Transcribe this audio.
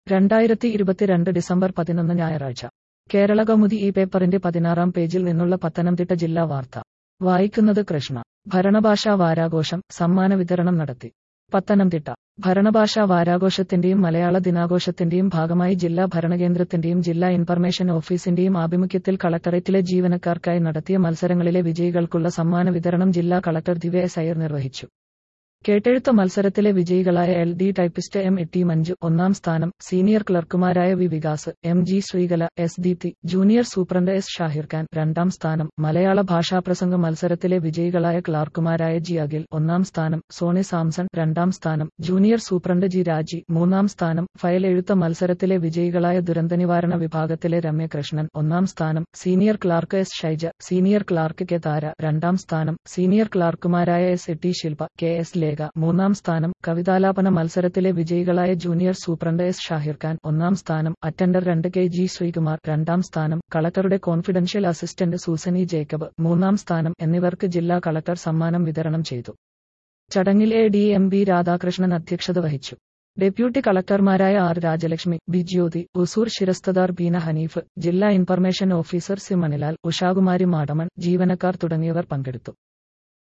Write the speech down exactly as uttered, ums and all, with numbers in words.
രണ്ടായിരത്തി ഇരുപത്തിരണ്ട് ഡിസംബർ പതിനൊന്ന് ഞായറാഴ്ച കേരളകൗമുദി ഈ പേപ്പറിന്റെ പതിനാറാം പേജിൽ നിന്നുള്ള പത്തനംതിട്ട ജില്ലാ വാർത്ത വായിക്കുന്നത് കൃഷ്ണ. ഭരണഭാഷാ വാരാഘോഷം സമ്മാന വിതരണം നടത്തി. പത്തനംതിട്ട ഭരണഭാഷാ വാരാഘോഷത്തിന്റെയും മലയാള ദിനാഘോഷത്തിന്റെയും ഭാഗമായി ജില്ലാ ഭരണകേന്ദ്രത്തിന്റെയും ജില്ലാ ഇൻഫർമേഷൻ ഓഫീസിന്റെയും ആഭിമുഖ്യത്തിൽ കളക്ടറേറ്റിലെ ജീവനക്കാർക്കായി നടത്തിയ മത്സരങ്ങളിലെ വിജയികൾക്കുള്ള സമ്മാന വിതരണം ജില്ലാ കളക്ടർ ദിവ്യ എസ് അയ്യർ നിർവഹിച്ചു. കേട്ടെഴുത്ത് മത്സരത്തിലെ വിജയികളായ L D typist M T Manju ഒന്നാം സ്ഥാനം, സീനിയർ ക്ലർക്കുമാരായ V Vikas, M G Sreekala, S Deepthi, junior superintendent S Shahir Khan രണ്ടാം സ്ഥാനം, മലയാള ഭാഷാപ്രസംഗ മത്സരത്തിലെ വിജയികളായ ക്ലർക്കുമാരായ ജി അഖിൽ ഒന്നാം സ്ഥാനം, സോണി സാംസൺ രണ്ടാം സ്ഥാനം, ജൂനിയർ സൂപ്രണ്ട് ജി രാജി മൂന്നാം സ്ഥാനം, ഫയൽ എഴുത്ത മത്സരത്തിലെ വിജയികളായ ദുരന്തനിവാരണ വിഭാഗത്തിലെ രമ്യകൃഷ്ണൻ ഒന്നാം സ്ഥാനം, senior clerk S Shaija, senior clerk K Thara രണ്ടാം സ്ഥാനം, സീനിയർ ക്ലർക്കുമാരായ S T Shilpa, K S Lekha മൂന്നാം സ്ഥാനം, കവിതാലാപന മത്സരത്തിലെ വിജയികളായ junior superintendent S Shahir Khan ഒന്നാം സ്ഥാനം, അറ്റൻഡർ രണ്ട് കെ ജി ശ്രീകുമാർ രണ്ടാം സ്ഥാനം, കളക്ടറുടെ കോൺഫിഡൻഷ്യൽ അസിസ്റ്റന്റ് സൂസനി ജേക്കബ് മൂന്നാം സ്ഥാനം എന്നിവർക്ക് ജില്ലാ കളക്ടർ സമ്മാനം വിതരണം ചെയ്തു. ചടങ്ങിൽ A D M B Radhakrishnan അധ്യക്ഷത വഹിച്ചു. ഡെപ്യൂട്ടി കളക്ടർമാരായ ആർ രാജലക്ഷ്മി, ബി ജ്യോതി, ഉസൂർ ശിരസ്തദാർ ബീന ഹനീഫ്, ജില്ലാ information officer C Manilal, Ushakumari Madamon, ജീവനക്കാർ തുടങ്ങിയവർ പങ്കെടുത്തു.